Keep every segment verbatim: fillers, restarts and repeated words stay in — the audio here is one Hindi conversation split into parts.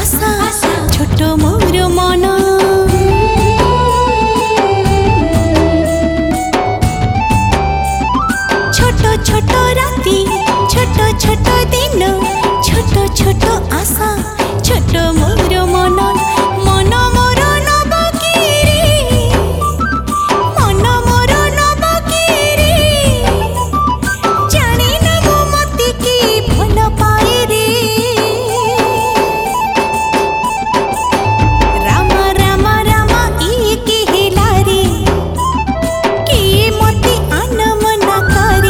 आशा छोट मोर मन छोट छोट राती छोट छोट दिन छोट छोट आशा छोट मोर मन मन मोर नबकीरी मन मोर नबकीरी जानी नबो मती की भल पाए रे राम राम राम ई की हिला रे की मती आन मन करे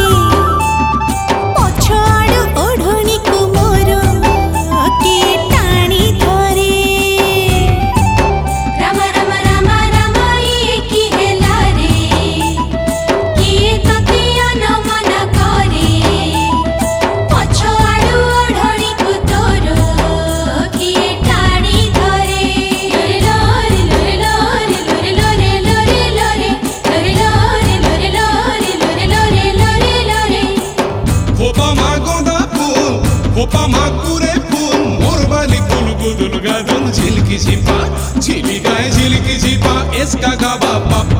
पछाड़ ओढ़नी को मोर की टाणी धरे राम राम राम राम ई की हिला रे की तते आन मन करे पछाड़ ओढ़नी को तोर की टाणी धरे लोरे लोरे लोरे लोरे लोरे लोरे लोरे लोरे लोरे लोरे लोरे लोरे लोरे खोपा मा गोंदा फूल खोपा मा कुरे फूल मोर बाली फूल गुदुल गादुल झिलकी झिपा झिली गाय झिलकी झिपा इसका गाबा पापा